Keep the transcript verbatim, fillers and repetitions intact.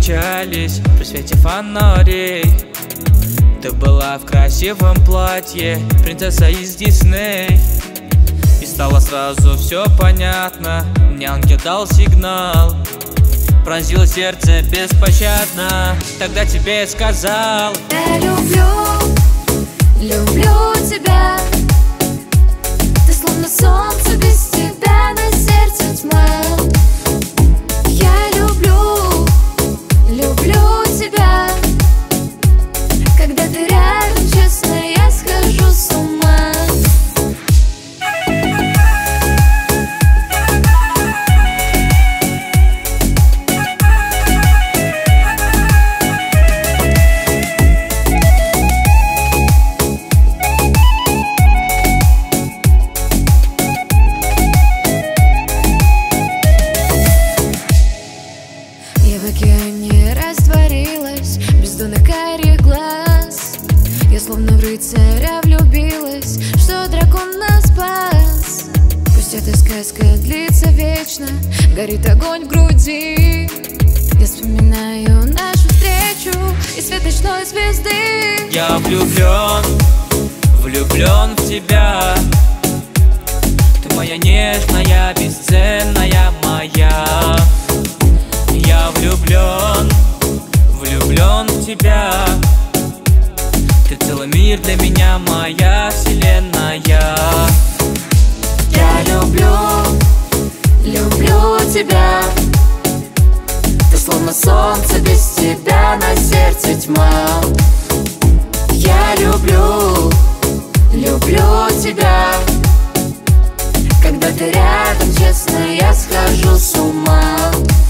встречались при свете фонарей. Ты была в красивом платье, принцесса из Дисней. И стало сразу все понятно, мне ангел дал сигнал. Пронзило сердце беспощадно, тогда тебе сказал: я люблю, люблю тебя. Ты словно солнце, без тебя на сердце тьма. Я люблю, люблю тебя. Когда ты рядом, честно, я схожу с ума. Я в океане растворилась, бездонных карих глаз. Я словно в рыцаря влюбилась, что дракон нас спас. Пусть эта сказка длится вечно, горит огонь в груди. Я вспоминаю нашу встречу и свет ночной звезды. Я влюблен, влюблен в тебя. Ты моя нежная, бесценная моя. Я влюблен, влюблен в тебя. Ты целый мир для меня, моя вселенная. Я люблю, люблю тебя. Ты словно солнце, без тебя на сердце тьма. Я люблю, люблю тебя. Когда ты рядом, честно, я схожу с ума.